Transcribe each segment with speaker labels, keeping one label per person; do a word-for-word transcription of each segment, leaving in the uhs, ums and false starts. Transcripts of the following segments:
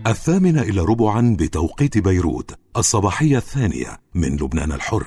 Speaker 1: الثامنة إلى ربعا بتوقيت بيروت، الصباحية الثانية من لبنان الحر.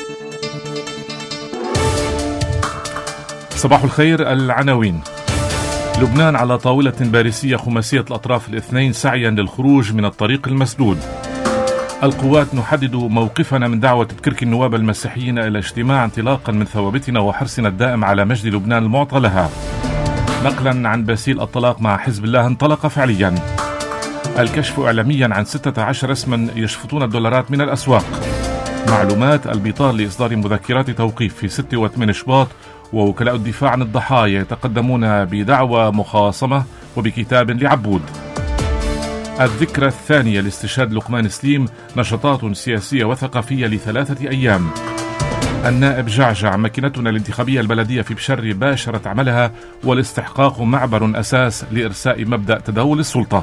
Speaker 2: صباح الخير. العناوين: لبنان على طاولة باريسية خماسية الأطراف الاثنين سعيا للخروج من الطريق المسدود. القوات نحدد موقفنا من دعوة تكرك النواب المسيحيين إلى اجتماع انطلاقا من ثوابتنا وحرصنا الدائم على مجد لبنان المعطى لها. نقلا عن باسيل الطلاق مع حزب الله انطلق فعليا. الكشف إعلاميا عن ستة عشر اسما يشفطون الدولارات من الأسواق. معلومات: البطال لإصدار مذكرات توقيف في ستة وثمانية شباط، ووكلاء الدفاع عن الضحايا يتقدمون بدعوى مخاصمة وبكتاب لعبود. الذكرى الثانية لاستشهاد لقمان سليم، نشاطات سياسية وثقافية لثلاثة أيام. النائب جعجع: ماكينتنا الانتخابية البلدية في بشري باشرت عملها، والاستحقاق معبر أساس لإرساء مبدأ تداول السلطة.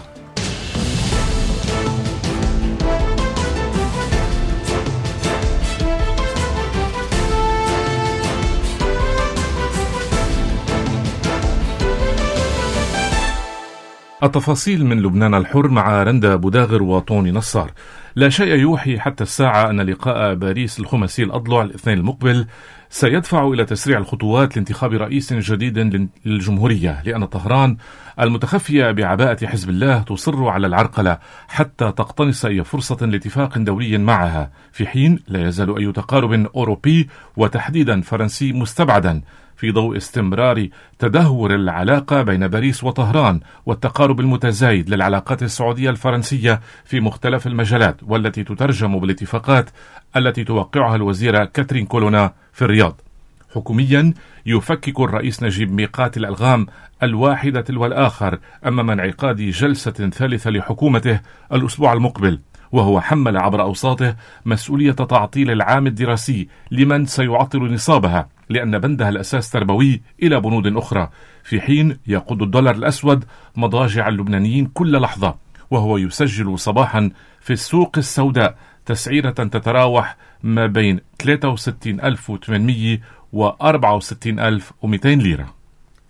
Speaker 2: التفاصيل من لبنان الحر مع رندا بوداغر وطوني نصار. لا شيء يوحي حتى الساعة أن لقاء باريس الخماسي الأضلع الاثنين المقبل سيدفع إلى تسريع الخطوات لانتخاب رئيس جديد للجمهورية، لأن طهران المتخفية بعباءة حزب الله تصر على العرقلة حتى تقتنص أي فرصة لاتفاق دولي معها، في حين لا يزال أي تقارب أوروبي وتحديدا فرنسي مستبعدا في ضوء استمرار تدهور العلاقة بين باريس وطهران والتقارب المتزايد للعلاقات السعودية الفرنسية في مختلف المجالات، والتي تترجم بالاتفاقات التي توقعها الوزيرة كاترين كولونا في الرياض. حكوميا يفكك الرئيس نجيب ميقات الألغام الواحدة تلو الآخر أمام انعقاد جلسة ثالثة لحكومته الأسبوع المقبل، وهو حمل عبر أوساطه مسؤولية تعطيل العام الدراسي لمن سيعطل نصابها، لأن بندها الأساس تربوي إلى بنود أخرى، في حين يقود الدولار الأسود مضاجع اللبنانيين كل لحظة، وهو يسجل صباحا في السوق السوداء تسعيرة تتراوح ما بين ثلاثة وستين ألف وثمانمئة وأربعة وستين ألف ومئتين ليرة.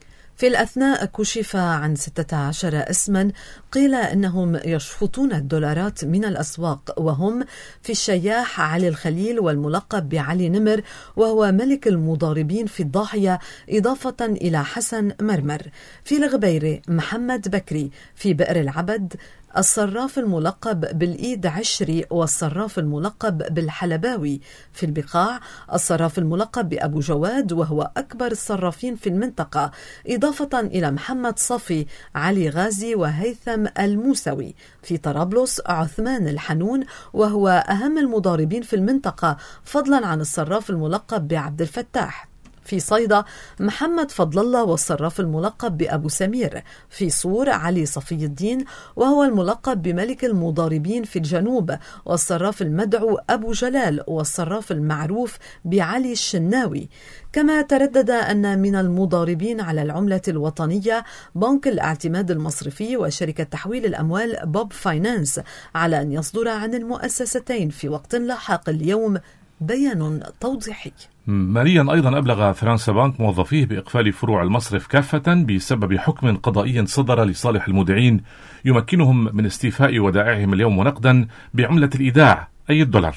Speaker 3: في الأثناء كشف عن ستة عشر اسما قيل أنهم يشفطون الدولارات من الأسواق، وهم في الشياح علي الخليل والملقب بعلي نمر وهو ملك المضاربين في الضاحية، إضافة إلى حسن مرمر. في الغبيرة محمد بكري، في بئر العبد الصراف الملقب بالإيد عشري والصراف الملقب بالحلباوي. في البقاع الصراف الملقب بأبو جواد وهو أكبر الصرافين في المنطقة، إضافة إلى محمد صفي، علي غازي وهيثم الموسوي. في طرابلس عثمان الحنون وهو أهم المضاربين في المنطقة، فضلا عن الصراف الملقب بعبد الفتاح. في صيدا محمد فضل الله والصراف الملقب بأبو سمير. في صور علي صفي الدين وهو الملقب بملك المضاربين في الجنوب، والصراف المدعو أبو جلال والصراف المعروف بعلي الشناوي. كما تردد أن من المضاربين على العملة الوطنية بنك الاعتماد المصرفي وشركة تحويل الأموال بوب فاينانس، على أن يصدر عن المؤسستين في وقت لاحق اليوم بيان توضيحي.
Speaker 2: ماليا أيضا أبلغ فرنسا بانك موظفيه بإقفال فروع المصرف كافة بسبب حكم قضائي صدر لصالح المودعين يمكنهم من استيفاء ودائعهم اليوم نقدا بعملة الإيداع أي الدولار.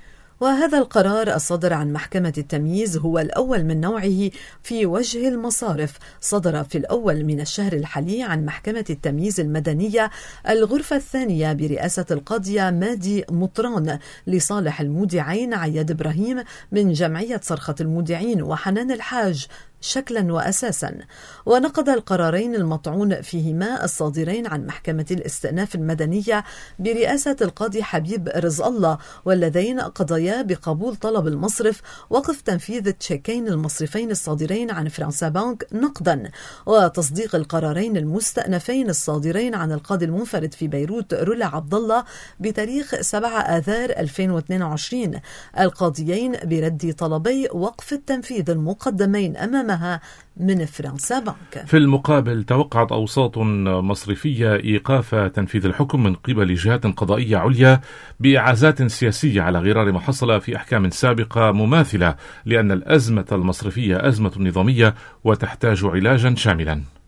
Speaker 3: وهذا القرار الصادر عن محكمة التمييز هو الأول من نوعه في وجه المصارف، صدر في الأول من الشهر الحالي عن محكمة التمييز المدنية الغرفة الثانية برئاسة القاضية مادي مطران لصالح المودعين عياد إبراهيم من جمعية صرخة المودعين وحنان الحاج شكلا وأساسا. ونقض القرارين المطعون فيهما الصادرين عن محكمة الاستئناف المدنية برئاسة القاضي حبيب رزق الله، واللذين قضيا بقبول طلب المصرف وقف تنفيذ التشيكين المصرفين الصادرين عن فرنسا بانك نقدا، وتصديق القرارين المستأنفين الصادرين عن القاضي المنفرد في بيروت رولا عبد الله بتاريخ سبعة آذار ألفين واثنين وعشرين، القاضيين برد طلبي وقف التنفيذ المقدمين أمام من فرنسا بانك.
Speaker 2: في المقابل توقعت أوساط مصرفية إيقاف تنفيذ الحكم من قبل جهات قضائية عليا بإعازات سياسية على غرار ما حصل في أحكام سابقة مماثلة، لأن الأزمة المصرفية أزمة نظامية وتحتاج علاجا شاملا.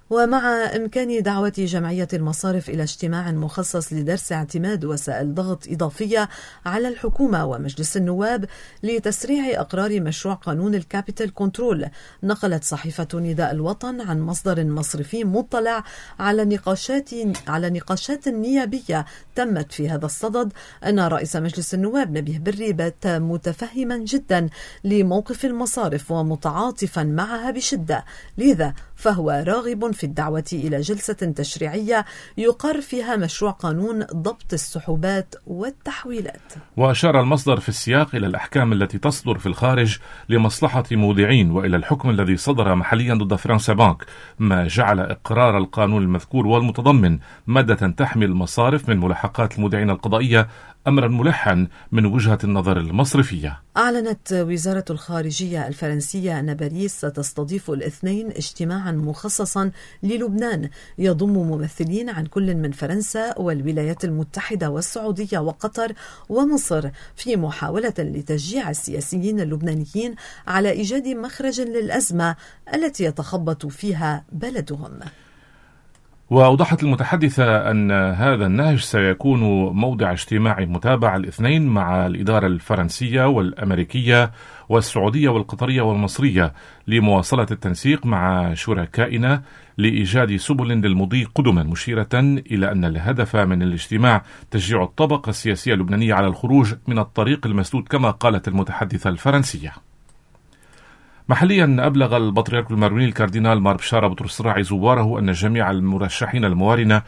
Speaker 3: ومع إمكان دعوة جمعية المصارف إلى اجتماع مخصص لدرس اعتماد وسائل ضغط إضافية على الحكومة ومجلس النواب لتسريع إقرار مشروع قانون الكابيتال كنترول، نقلت صحيفة نداء الوطن عن مصدر مصرفي مطلع على نقاشات على نقاشات نيابية تمت في هذا الصدد أن رئيس مجلس النواب نبيه بري بات متفهما جدا لموقف المصارف ومتعاطفا معها بشدة، لذا فهو راغب في الدعوة إلى جلسة تشريعية يقر فيها مشروع قانون ضبط السحوبات والتحويلات.
Speaker 2: وأشار المصدر في السياق إلى الأحكام التي تصدر في الخارج لمصلحة مودعين وإلى الحكم الذي صدر محليا ضد فرنسا بانك، ما جعل إقرار القانون المذكور والمتضمن مادة تحمي المصارف من ملاحقات المودعين القضائية أمرا ملحا من وجهة النظر المصرفية.
Speaker 3: أعلنت وزارة الخارجية الفرنسية أن باريس ستستضيف الاثنين اجتماعا مخصصا للبنان يضم ممثلين عن كل من فرنسا والولايات المتحدة والسعودية وقطر ومصر، في محاولة لتشجيع السياسيين اللبنانيين على إيجاد مخرج للأزمة التي يتخبط فيها بلدهم.
Speaker 2: وأوضحت المتحدثة أن هذا النهج سيكون موضع اجتماع متابع الاثنين مع الإدارة الفرنسية والأمريكية والسعودية والقطرية والمصرية لمواصلة التنسيق مع شركائنا لإيجاد سبل للمضي قدما، مشيرة إلى أن الهدف من الاجتماع تشجيع الطبقة السياسية اللبنانية على الخروج من الطريق المسدود كما قالت المتحدثة الفرنسية. محليا أبلغ البطريرك الماروني الكاردينال مار بشارة بطرس الراعي زواره أن جميع المرشحين الموارنة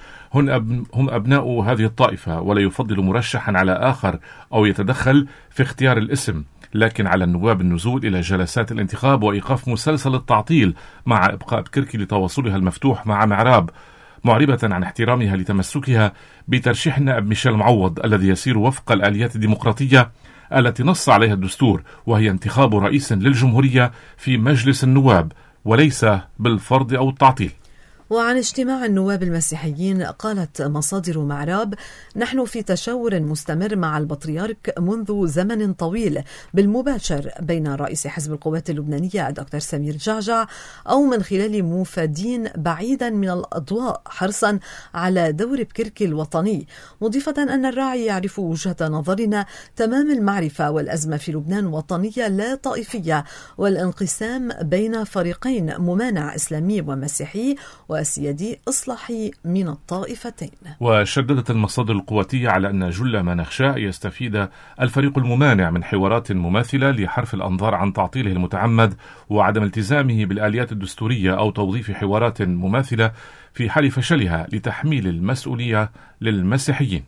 Speaker 2: هم أبناء هذه الطائفة، ولا يفضل مرشحا على آخر أو يتدخل في اختيار الاسم، لكن على النواب النزول إلى جلسات الانتخاب وإيقاف مسلسل التعطيل مع إبقاء بكركي لتواصلها المفتوح مع معراب، معربة عن احترامها لتمسكها بترشيح النائب ميشيل معوض الذي يسير وفق الآليات الديمقراطية التي نص عليها الدستور، وهي انتخاب رئيس للجمهورية في مجلس النواب وليس بالفرض أو التعطيل.
Speaker 3: وعن اجتماع النواب المسيحيين قالت مصادر معراب: نحن في تشاور مستمر مع البطريرك منذ زمن طويل بالمباشر بين رئيس حزب القوات اللبنانية الدكتور سمير جعجع أو من خلال مفادين بعيدا من الأضواء حرصا على دور بكركي الوطني، مضيفة أن الراعي يعرف وجهة نظرنا تمام المعرفة، والأزمة في لبنان وطنية لا طائفية، والانقسام بين فريقين ممانع إسلامي ومسيحي وسيادي إصلاحي من الطائفتين.
Speaker 2: وشددت المصادر القواتية على أن جل ما نخشى يستفيد الفريق الممانع من حوارات مماثلة لحرف الأنظار عن تعطيله المتعمد وعدم التزامه بالآليات الدستورية أو توظيف حوارات مماثلة في حال فشلها لتحميل المسؤولية للمسيحيين.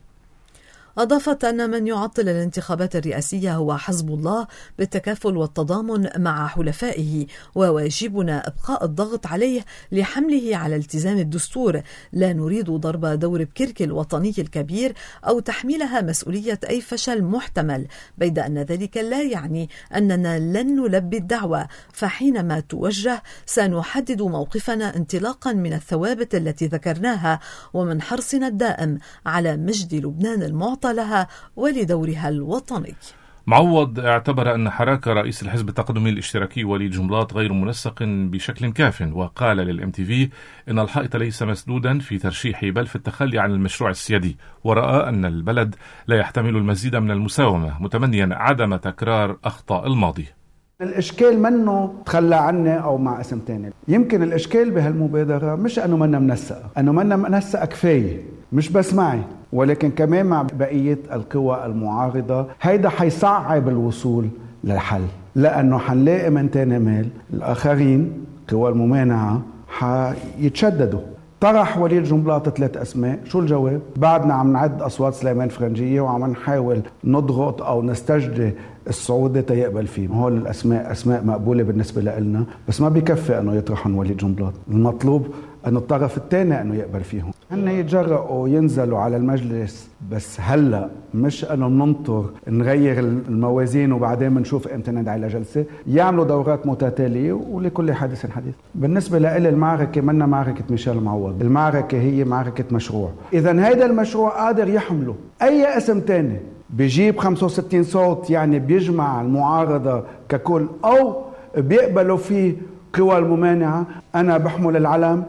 Speaker 3: أضافت أن من يعطل الانتخابات الرئاسية هو حزب الله بالتكافل والتضامن مع حلفائه، وواجبنا إبقاء الضغط عليه لحمله على التزام الدستور. لا نريد ضرب دور بكركي الوطني الكبير أو تحميلها مسؤولية أي فشل محتمل، بيد أن ذلك لا يعني أننا لن نلبي الدعوة، فحينما توجه سنحدد موقفنا انطلاقا من الثوابت التي ذكرناها ومن حرصنا الدائم على مجد لبنان المعطى لها ولدورها الوطني.
Speaker 2: معوض اعتبر أن حراك رئيس الحزب التقدمي الاشتراكي وليد جنبلاط غير منسق بشكل كاف، وقال للإم تي في إن الحائط ليس مسدودا في ترشيحه بل في التخلي عن المشروع السيادي، ورأى أن البلد لا يحتمل المزيد من المساومة، متمنيا عدم تكرار أخطاء الماضي.
Speaker 4: الإشكال منه تخلى عنه أو مع اسم تاني، يمكن الإشكال بهالمبادرة مش أنه منا منسقة، أنه منا منسقة كفاية، مش بس معي ولكن كمان مع بقية القوى المعارضة. هيدا حيصعب الوصول للحل، لأنه حنلاقي من تاني مال الآخرين قوى الممانعة حيتشددوا. طرح وليد جنبلاط ثلاث أسماء، شو الجواب؟ بعدنا عم نعد أصوات سليمان فرنجية وعم نحاول نضغط أو نستجدي السعودي تيقبل فيه. هول الأسماء أسماء مقبولة بالنسبة لنا، بس ما بيكفي أنه يطرحهم وليد جنبلاط، المطلوب أن الطرف الثاني أنه يقبل فيهم. هن يتجرؤوا ينزلوا على المجلس بس هلأ، مش أنه ننطر نغير الموازين وبعدين بنشوف امتى ندعي لجلسة. يعملوا دورات متتالية ولكل حادث حديث. بالنسبة لإلي المعركة منا معركة ميشيل معوض، المعركة هي معركة مشروع. إذا هيدا المشروع قادر يحمله أي اسم تاني بيجيب خمسة وستين صوت، يعني بيجمع المعارضة ككل، أو بيقبلوا فيه قوى الممانعة، أنا بحمل العلم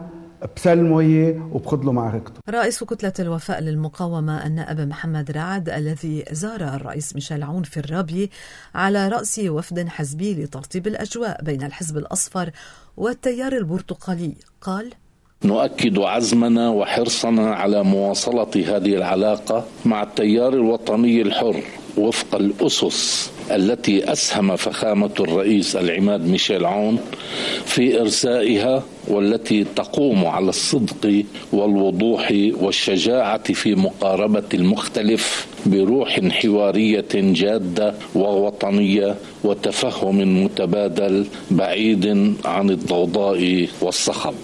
Speaker 4: بسلمه إياه وبخذ له معركته.
Speaker 3: رئيس كتلة الوفاء للمقاومة النائب محمد رعد الذي زار الرئيس ميشيل عون في الرابية على رأس وفد حزبي لترطيب الأجواء بين الحزب الأصفر والتيار البرتقالي قال:
Speaker 5: نؤكد عزمنا وحرصنا على مواصلة هذه العلاقة مع التيار الوطني الحر وفق الأسس التي أسهم فخامة الرئيس العماد ميشيل عون في إرسائها، والتي تقوم على الصدق والوضوح والشجاعة في مقاربة المختلف بروح حوارية جادة ووطنية وتفهم متبادل بعيد عن الضوضاء والصخب.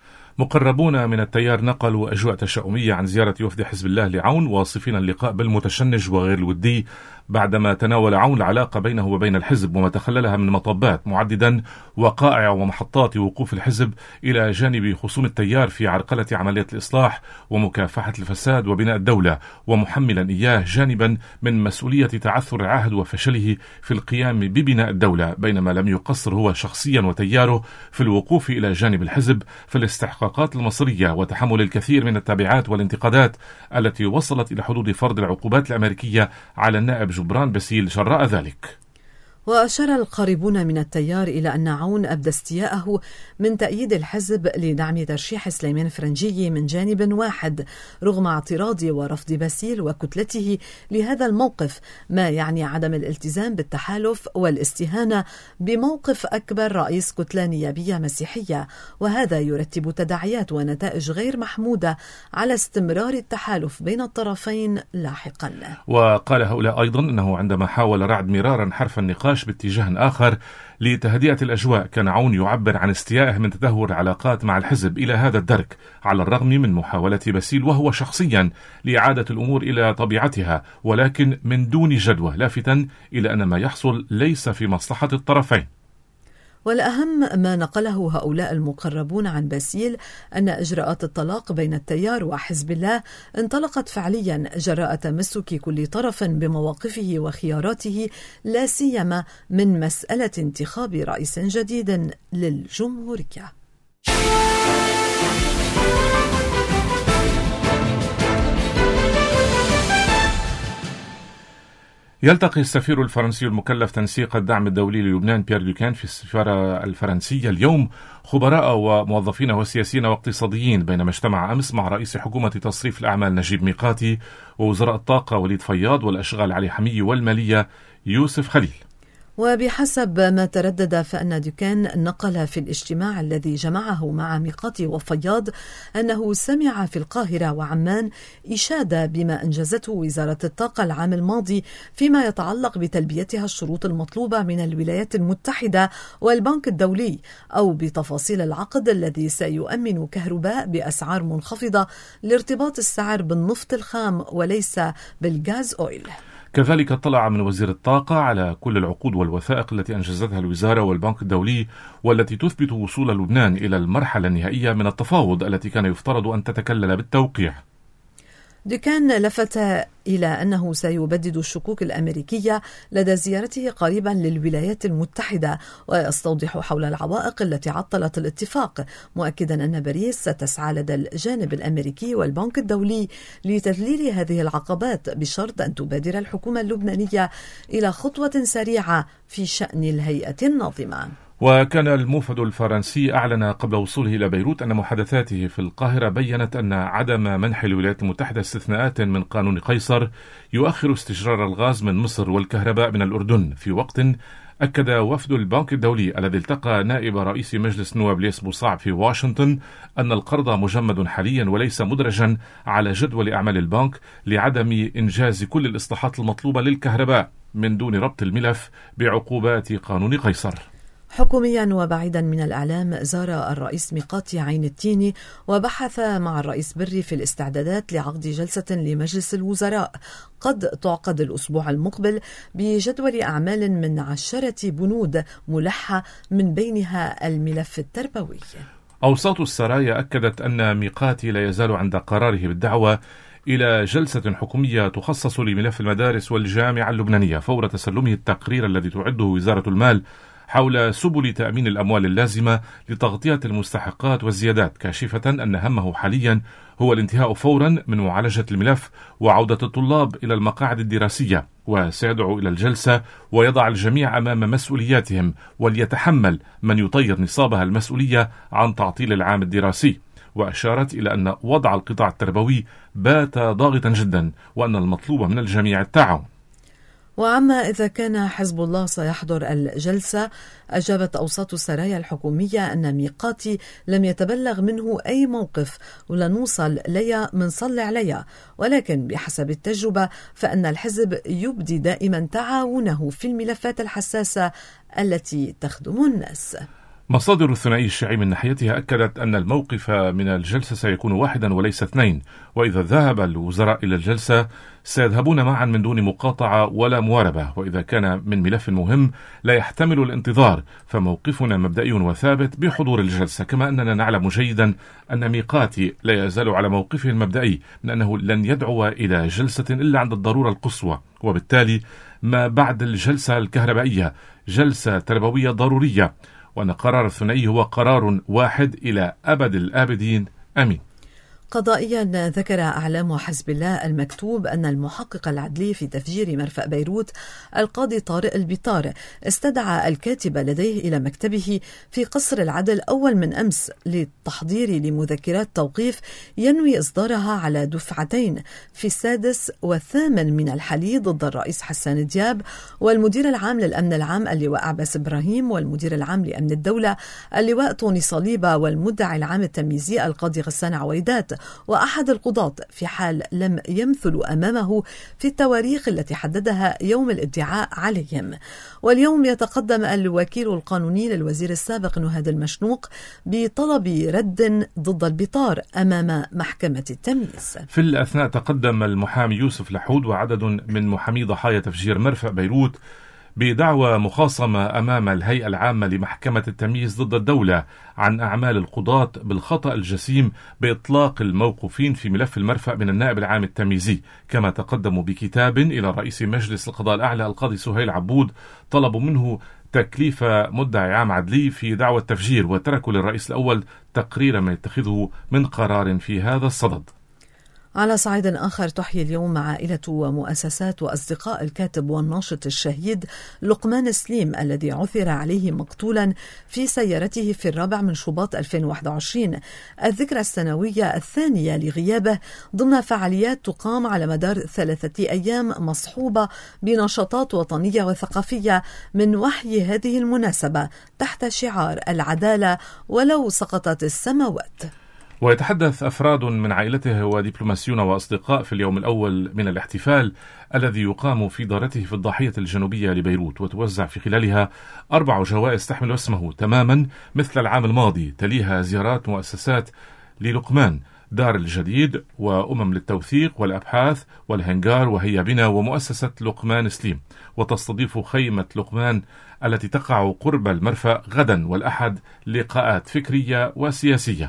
Speaker 2: مقربون من التيار نقلوا أجواء تشاؤمية عن زيارة وفد حزب الله لعون، واصفين اللقاء بالمتشنج وغير الودي بعدما تناول عون العلاقة بينه وبين الحزب وما تخللها من مطبات، معددا وقائع ومحطات وقوف الحزب إلى جانب خصوم التيار في عرقلة عملية الإصلاح ومكافحة الفساد وبناء الدولة، ومحملا إياه جانبا من مسؤولية تعثر العهد وفشله في القيام ببناء الدولة، بينما لم يقصر هو شخصيا وتياره في الوقوف إلى جانب الحزب في الاستحقاقات المصرية وتحمل الكثير من التبعات والانتقادات التي وصلت إلى حدود فرض العقوبات الأمريكية على النائب جبران باسيل جراء ذلك.
Speaker 3: وأشار القريبون من التيار إلى أن عون أبدى استياءه من تأييد الحزب لدعم ترشيح سليمان فرنجي من جانب واحد رغم اعتراض ورفض باسيل وكتلته لهذا الموقف، ما يعني عدم الالتزام بالتحالف والاستهانة بموقف أكبر رئيس كتلة نيابية مسيحية، وهذا يرتب تداعيات ونتائج غير محمودة على استمرار التحالف بين الطرفين لاحقا.
Speaker 2: وقال هؤلاء أيضا أنه عندما حاول رعد مرارا حرف النقاش باتجاه آخر لتهدئة الأجواء، كان عون يعبر عن استيائه من تدهور العلاقات مع الحزب إلى هذا الدرك على الرغم من محاولة باسيل وهو شخصيا لإعادة الأمور إلى طبيعتها، ولكن من دون جدوى، لافتا إلى أن ما يحصل ليس في مصلحة الطرفين.
Speaker 3: والأهم ما نقله هؤلاء المقربون عن باسيل أن إجراءات الطلاق بين التيار وحزب الله انطلقت فعليا جراء تمسك كل طرف بمواقفه وخياراته، لا سيما من مسألة انتخاب رئيس جديد للجمهورية.
Speaker 2: يلتقي السفير الفرنسي المكلف تنسيق الدعم الدولي للبنان بيير دوكان في السفارة الفرنسية اليوم خبراء وموظفين وسياسيين واقتصاديين، بينما اجتمع أمس مع رئيس حكومة تصريف الأعمال نجيب ميقاتي ووزراء الطاقة وليد فياض والأشغال علي حمية والمالية يوسف خليل.
Speaker 3: وبحسب ما تردد فإن دوكان نقل في الاجتماع الذي جمعه مع ميقاتي وفياض أنه سمع في القاهرة وعمان إشادة بما أنجزته وزارة الطاقة العام الماضي فيما يتعلق بتلبيتها الشروط المطلوبة من الولايات المتحدة والبنك الدولي، أو بتفاصيل العقد الذي سيؤمن كهرباء بأسعار منخفضة لارتباط السعر بالنفط الخام وليس بالغاز أويل.
Speaker 2: كذلك اطلع من وزير الطاقة على كل العقود والوثائق التي أنجزتها الوزارة والبنك الدولي والتي تثبت وصول لبنان إلى المرحلة النهائية من التفاوض التي كان يفترض أن تتكلل بالتوقيع.
Speaker 3: دوكان لفت إلى أنه سيبدد الشكوك الأمريكية لدى زيارته قريبا للولايات المتحدة ويستوضح حول العوائق التي عطلت الاتفاق، مؤكدا أن باريس ستسعى لدى الجانب الأمريكي والبنك الدولي لتذليل هذه العقبات بشرط أن تبادر الحكومة اللبنانية إلى خطوة سريعة في شأن الهيئة الناظمة.
Speaker 2: وكان الموفد الفرنسي أعلن قبل وصوله إلى بيروت أن محادثاته في القاهرة بيّنت أن عدم منح الولايات المتحدة استثناءات من قانون قيصر يؤخر استجرار الغاز من مصر والكهرباء من الأردن، في وقت أكد وفد البنك الدولي الذي التقى نائب رئيس مجلس النواب ليس بوصعب في واشنطن أن القرض مجمد حاليا وليس مدرجا على جدول أعمال البنك لعدم إنجاز كل الإصلاحات المطلوبة للكهرباء من دون ربط الملف بعقوبات قانون قيصر.
Speaker 3: حكوميا وبعيدا من الإعلام، زار الرئيس ميقاتي عين التيني وبحث مع الرئيس بري في الاستعدادات لعقد جلسة لمجلس الوزراء قد تعقد الأسبوع المقبل بجدول أعمال من عشرة بنود ملحة من بينها الملف التربوي.
Speaker 2: أوساط السرايا أكدت أن ميقاتي لا يزال عند قراره بالدعوة إلى جلسة حكومية تخصص لملف المدارس والجامعة اللبنانية فور تسلمه التقرير الذي تعده وزارة المال حول سبل تأمين الأموال اللازمة لتغطية المستحقات والزيادات، كاشفة أن همه حاليا هو الانتهاء فورا من معالجة الملف وعودة الطلاب إلى المقاعد الدراسية، وسيدعو إلى الجلسة ويضع الجميع أمام مسؤولياتهم، وليتحمل من يطير نصابها المسؤولية عن تعطيل العام الدراسي. وأشارت إلى أن وضع القطاع التربوي بات ضاغطا جدا، وأن المطلوب من الجميع التعاون.
Speaker 3: وعما إذا كان حزب الله سيحضر الجلسة، أجابت أوساط السرايا الحكومية أن ميقاتي لم يتبلغ منه أي موقف ولن نوصل ليا من صل عليا، ولكن بحسب التجربة فإن الحزب يبدي دائما تعاونه في الملفات الحساسة التي تخدم الناس.
Speaker 2: مصادر الثنائي الشيعي من ناحيتها أكدت أن الموقف من الجلسة سيكون واحدا وليس اثنين، وإذا ذهب الوزراء إلى الجلسة سيذهبون معا من دون مقاطعة ولا مواربة، وإذا كان من ملف مهم لا يحتمل الانتظار فموقفنا مبدئي وثابت بحضور الجلسة، كما أننا نعلم جيدا أن ميقاتي لا يزال على موقفه المبدئي من أنه لن يدعو إلى جلسة إلا عند الضرورة القصوى، وبالتالي ما بعد الجلسة الكهربائية جلسة تربوية ضرورية، وأن قرار الثنائي هو قرار واحد إلى أبد الآبدين. أمين.
Speaker 3: قضائيا ذكر أعلام حزب الله المكتوب أن المحقق العدلي في تفجير مرفأ بيروت القاضي طارق البطار استدعى الكاتب لديه إلى مكتبه في قصر العدل أول من أمس للتحضير لمذكرات توقيف ينوي إصدارها على دفعتين في السادس والثامن من الحالي ضد الرئيس حسان دياب والمدير العام للأمن العام اللواء عباس إبراهيم والمدير العام لأمن الدولة اللواء طوني صليبة والمدعي العام التمييزي القاضي غسان عويدات وأحد القضاة، في حال لم يمثلوا أمامه في التواريخ التي حددها يوم الادعاء عليهم. واليوم يتقدم الوكيل القانوني للوزير السابق نهاد المشنوق بطلب رد ضد البطار أمام محكمة التمييز.
Speaker 2: في الأثناء تقدم المحامي يوسف لحود وعدد من محامي ضحايا تفجير مرفأ بيروت بدعوى مخاصمة أمام الهيئة العامة لمحكمة التمييز ضد الدولة عن أعمال القضاة بالخطأ الجسيم بإطلاق الموقوفين في ملف المرفأ من النائب العام التمييزي، كما تقدموا بكتاب إلى رئيس مجلس القضاء الأعلى القاضي سهيل عبود طلبوا منه تكليف مدعي عام عدلي في دعوى التفجير، وتركوا للرئيس الأول تقرير ما يتخذه من قرار في هذا الصدد.
Speaker 3: على صعيد آخر، تحيي اليوم عائلة ومؤسسات وأصدقاء الكاتب والناشط الشهيد لقمان سليم الذي عثر عليه مقتولا في سيارته في الرابع من شباط ألفين وواحد وعشرين الذكرى السنوية الثانية لغيابه ضمن فعاليات تقام على مدار ثلاثة أيام مصحوبة بنشاطات وطنية وثقافية من وحي هذه المناسبة تحت شعار العدالة ولو سقطت السماوات.
Speaker 2: ويتحدث أفراد من عائلته ودبلوماسيون وأصدقاء في اليوم الأول من الاحتفال الذي يقام في دارته في الضاحية الجنوبية لبيروت، وتوزع في خلالها أربع جوائز تحمل اسمه تماما مثل العام الماضي، تليها زيارات مؤسسات للقمان، دار الجديد وأمم للتوثيق والأبحاث والهنجار وهيا بنا ومؤسسة لقمان سليم، وتستضيف خيمة لقمان التي تقع قرب المرفأ غدا والأحد لقاءات فكرية وسياسية.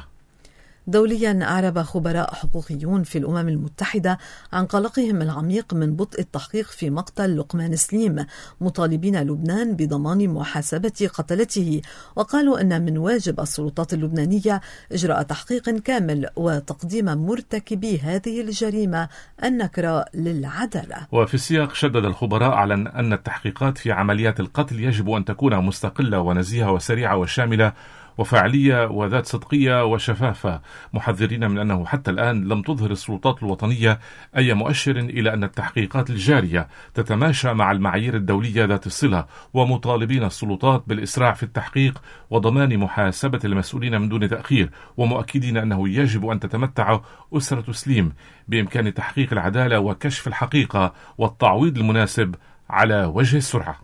Speaker 3: دوليا، أعرب خبراء حقوقيون في الأمم المتحدة عن قلقهم العميق من بطء التحقيق في مقتل لقمان سليم، مطالبين لبنان بضمان محاسبة قتلته، وقالوا أن من واجب السلطات اللبنانية إجراء تحقيق كامل وتقديم مرتكبي هذه الجريمة النكرة للعدالة.
Speaker 2: وفي السياق شدد الخبراء على أن التحقيقات في عمليات القتل يجب أن تكون مستقلة ونزيهة وسريعة وشاملة وفعالية وذات صدقية وشفافة، محذرين من أنه حتى الآن لم تظهر السلطات الوطنية أي مؤشر إلى أن التحقيقات الجارية تتماشى مع المعايير الدولية ذات الصلة، ومطالبين السلطات بالإسراع في التحقيق وضمان محاسبة المسؤولين من دون تأخير، ومؤكدين أنه يجب أن تتمتع أسرة سليم بإمكان تحقيق العدالة وكشف الحقيقة والتعويض المناسب على وجه السرعة.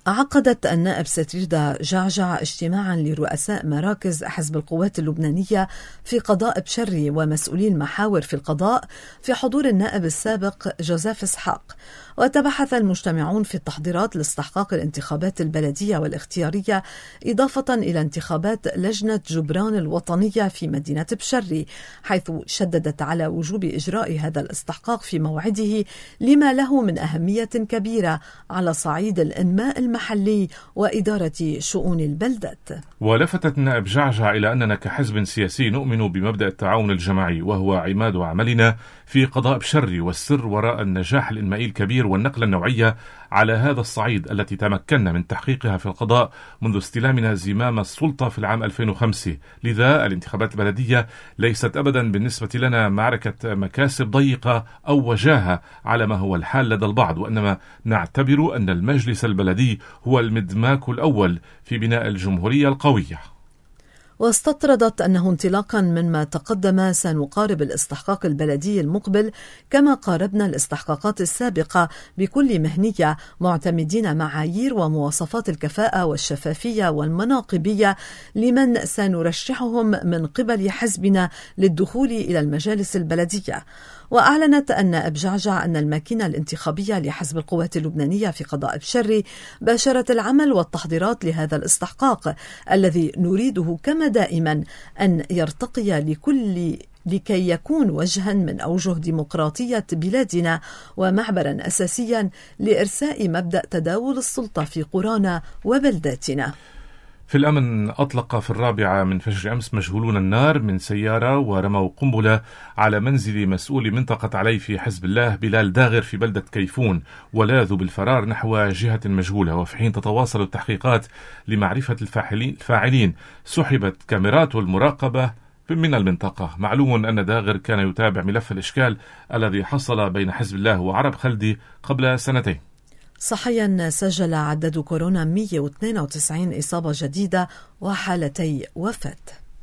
Speaker 3: عقدت النائب ستريدا جعجع اجتماعا لرؤساء مراكز حزب القوات اللبنانية في قضاء بشري ومسؤولي المحاور في القضاء في حضور النائب السابق جوزيف إسحاق. وتبحث المجتمعون في التحضيرات لاستحقاق الانتخابات البلدية والاختيارية، إضافة إلى انتخابات لجنة جبران الوطنية في مدينة بشري، حيث شددت على وجوب إجراء هذا الاستحقاق في موعده لما له من أهمية كبيرة على صعيد الإنماء المحلي وإدارة شؤون البلدات.
Speaker 2: ولفتت النائب جعجع إلى أننا كحزب سياسي نؤمن بمبدأ التعاون الجماعي، وهو عماد عملنا في قضاء بشري، والسر وراء النجاح الإنمائي الكبير والنقلة النوعية على هذا الصعيد التي تمكنا من تحقيقها في القضاء منذ استلامنا زمام السلطة في العام ألفين وخمسة. لذا الانتخابات البلدية ليست أبدا بالنسبة لنا معركة مكاسب ضيقة أو وجاهة على ما هو الحال لدى البعض، وإنما نعتبر أن المجلس البلدي هو المدماك الأول في بناء الجمهورية القوية.
Speaker 3: واستطردت أنه انطلاقا مما تقدم سنقارب الاستحقاق البلدي المقبل كما قاربنا الاستحقاقات السابقة بكل مهنية، معتمدين معايير ومواصفات الكفاءة والشفافية والمناقبية لمن سنرشحهم من قبل حزبنا للدخول إلى المجالس البلدية. وأعلنت النائب جعجع أن الماكينة الانتخابية لحزب القوات اللبنانية في قضاء بشري باشرت العمل والتحضيرات لهذا الاستحقاق الذي نريده كما دائما أن يرتقي لكل لكي يكون وجها من أوجه ديمقراطية بلادنا ومعبرا أساسيا لإرساء مبدأ تداول السلطة في قرانا وبلداتنا.
Speaker 2: في الأمن، أطلق في الرابعة من فجر أمس مجهولون النار من سيارة ورموا قنبلة على منزل مسؤول منطقة علي في حزب الله بلال داغر في بلدة كيفون، ولاذوا بالفرار نحو جهة مجهولة. وفي حين تتواصل التحقيقات لمعرفة الفاعلين سحبت كاميرات المراقبة من المنطقة. معلوم أن داغر كان يتابع ملف الإشكال الذي حصل بين حزب الله وعرب خلدي قبل سنتين.
Speaker 3: صحيا سجل عدد كورونا مئة واثنين وتسعين إصابة جديدة وحالتي وفاة.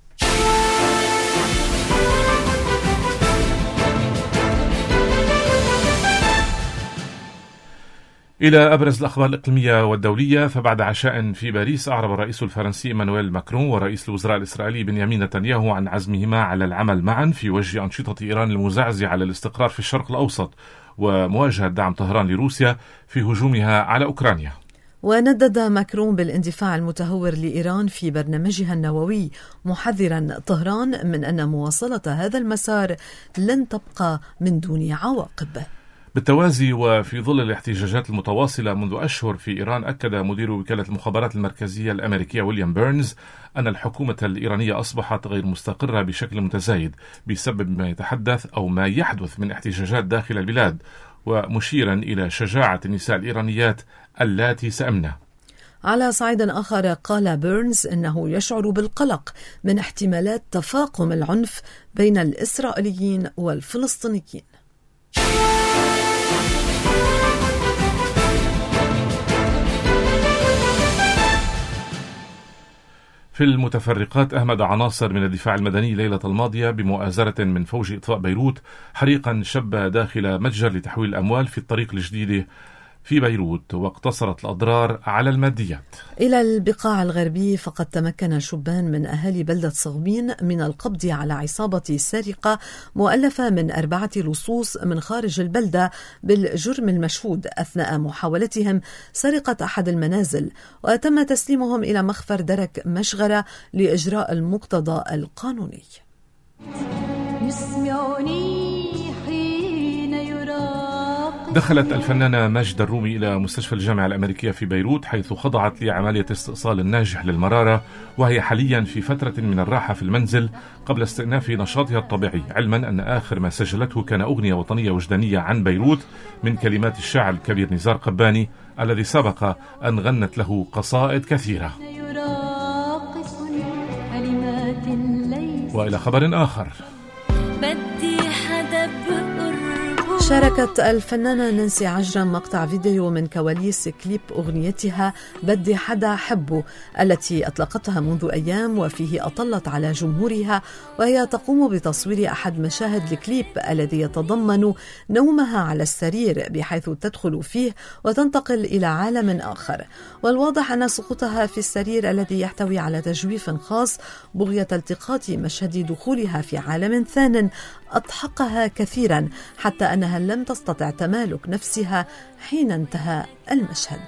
Speaker 2: إلى أبرز الأخبار الإقليمية والدولية، فبعد عشاء في باريس أعرب الرئيس الفرنسي إيمانويل ماكرون ورئيس الوزراء الإسرائيلي بنيامين نتنياهو عن عزمهما على العمل معا في وجه أنشطة إيران المزعزعة على الاستقرار في الشرق الأوسط ومواجهة دعم طهران لروسيا في هجومها على أوكرانيا.
Speaker 3: وندد ماكرون بالاندفاع المتهور لإيران في برنامجها النووي، محذرا طهران من أن مواصلة هذا المسار لن تبقى من دون عواقب.
Speaker 2: بالتوازي وفي ظل الاحتجاجات المتواصلة منذ أشهر في إيران، أكد مدير وكالة المخابرات المركزية الأمريكية ويليام بيرنز أن الحكومة الإيرانية أصبحت غير مستقرة بشكل متزايد بسبب ما يتحدث أو ما يحدث من احتجاجات داخل البلاد، ومشيرا إلى شجاعة النساء الإيرانيات اللاتي سأمنه.
Speaker 3: على صعيد آخر، قال بيرنز إنه يشعر بالقلق من احتمالات تفاقم العنف بين الإسرائيليين والفلسطينيين.
Speaker 2: في المتفرقات، أهمد عناصر من الدفاع المدني ليلة الماضية بمؤازرة من فوج إطفاء بيروت حريقا شب داخل متجر لتحويل الأموال في الطريق الجديد في بيروت، واقتصرت الأضرار على الماديات.
Speaker 3: إلى البقاع الغربي، فقد تمكن شبان من أهالي بلدة صغمين من القبض على عصابة سارقة مؤلفة من أربعة لصوص من خارج البلدة بالجرم المشهود أثناء محاولتهم سرقة أحد المنازل، وتم تسليمهم إلى مخفر درك مشغرة لإجراء المقتضى القانوني.
Speaker 2: دخلت الفنانة ماجدة الرومي إلى مستشفى الجامعة الأمريكية في بيروت، حيث خضعت لعملية استئصال الناجح للمرارة، وهي حاليا في فترة من الراحة في المنزل قبل استئناف نشاطها الطبيعي، علما أن آخر ما سجلته كان أغنية وطنية وجدانية عن بيروت من كلمات الشاعر الكبير نزار قباني الذي سبق أن غنت له قصائد كثيرة. وإلى خبر آخر،
Speaker 3: شاركت الفنانة نانسي عجرم مقطع فيديو من كواليس كليب أغنيتها بدي حدا حبه التي أطلقتها منذ أيام، وفيه أطلت على جمهورها وهي تقوم بتصوير أحد مشاهد الكليب الذي يتضمن نومها على السرير، بحيث تدخل فيه وتنتقل إلى عالم آخر. والواضح أن سقوطها في السرير الذي يحتوي على تجويف خاص بغية التقاط مشهد دخولها في عالم ثان أضحكها كثيرا، حتى أنها لم تستطع تمالك نفسها حين انتهى المشهد.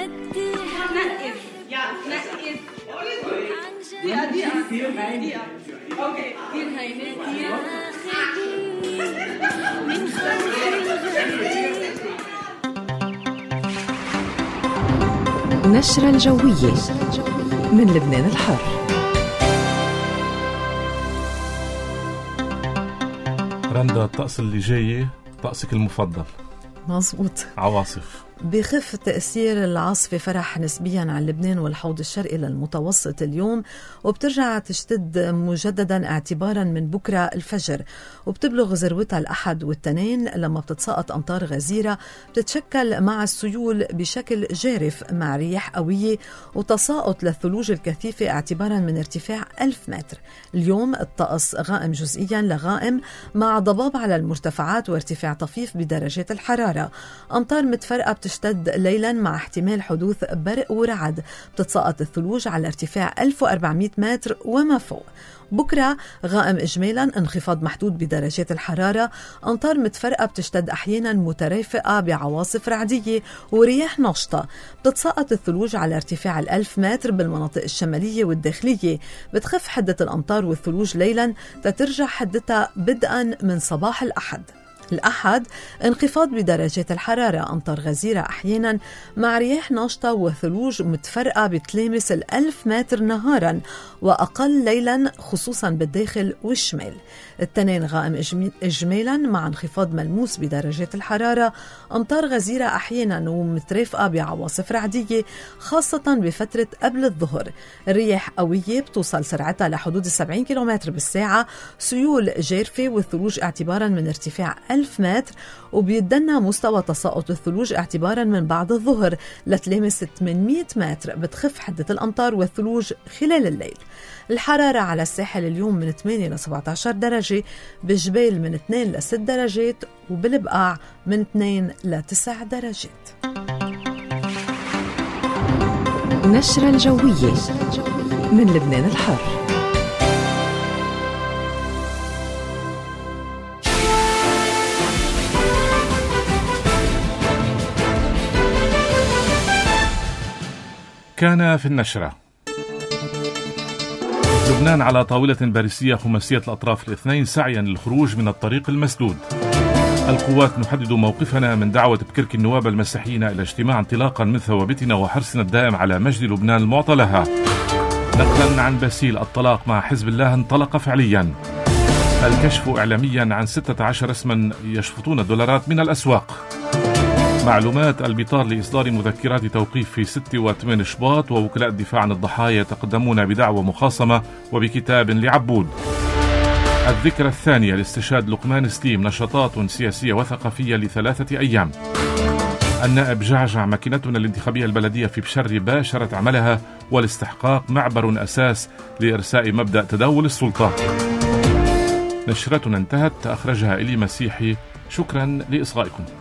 Speaker 6: نشرة الجوية من لبنان الحر.
Speaker 2: رندا، الطقس اللي جاي طقسك المفضل.
Speaker 3: مظبوط.
Speaker 2: عواصف.
Speaker 3: بخف تأثير العاصفة فرح نسبيا عن لبنان والحوض الشرقي للمتوسط اليوم، وبترجع تشتد مجددا اعتبارا من بكرة الفجر، وبتبلغ ذروتها الأحد والتنين لما بتتساقط أمطار غزيرة بتتشكل مع السيول بشكل جارف مع رياح قوية وتساقط للثلوج الكثيفة اعتبارا من ارتفاع ألف متر. اليوم الطقس غائم جزئيا لغائم مع ضباب على المرتفعات وارتفاع طفيف بدرجات الحرارة. أمطار متفرقة تشتد ليلا مع احتمال حدوث برق ورعد، بتتساقط الثلوج على ارتفاع ألف وأربعمائة متر وما فوق. بكرة غائم إجمالا، انخفاض محدود بدرجات الحرارة، أمطار متفرقة بتشتد أحيانا مترافقة بعواصف رعدية ورياح نشطة، بتتساقط الثلوج على ارتفاع الألف متر بالمناطق الشمالية والداخلية، بتخف حدة الأمطار والثلوج ليلا تترجع حدتها بدءا من صباح الأحد. الأحد انخفاض بدرجات الحرارة، أمطار غزيرة أحيانا مع رياح ناشطة وثلوج متفرقة بتلامس الألف متر نهارا وأقل ليلا خصوصا بالداخل والشمال. التنين غائم إجمالا مع انخفاض ملموس بدرجات الحرارة، أمطار غزيرة أحيانا ومترافقة بعواصف رعدية خاصة بفترة قبل الظهر. الرياح قوية بتوصل سرعتها لحدود السبعين كيلومتر بالساعة، سيول جارفة والثلوج اعتبارا من ارتفاع ألف متر، وبيدنا مستوى تساقط الثلوج اعتبارا من بعد الظهر لتلامس ثمانمائة متر، بتخف حدة الأمطار والثلوج خلال الليل. الحرارة على الساحل اليوم من ثمانية إلى سبعة عشر درجة، بالجبال من اثنين إلى ستة درجات، وبالبقاع من اثنين إلى تسعة درجات.
Speaker 6: نشرة الجوية من لبنان الحر.
Speaker 2: كان في النشرة: لبنان على طاولة باريسية خماسية الأطراف الاثنين سعيا للخروج من الطريق المسدود. القوات نحدد موقفنا من دعوة بكرك النواب المسيحيين إلى اجتماع انطلاقا من ثوابتنا وحرصنا الدائم على مجد لبنان المعطى لها. نقلا عن باسيل، الطلاق مع حزب الله انطلق فعليا. الكشف إعلاميا عن ستة عشر اسما يشفطون الدولارات من الأسواق. معلومات: البطار لإصدار مذكرات توقيف في ستة وثمانية شباط، ووكلاء الدفاع عن الضحايا يتقدمون بدعوى مخاصمة وبكتاب لعبود. الذكرى الثانية لاستشهاد لقمان سليم، نشاطات سياسية وثقافية لثلاثة أيام. النائب جعجع، ماكينتنا الانتخابية البلدية في بشري باشرت عملها، والاستحقاق معبر أساس لإرساء مبدأ تداول السلطات. نشرتنا انتهت، أخرجها إلي مسيحي. شكرا لإصغائكم.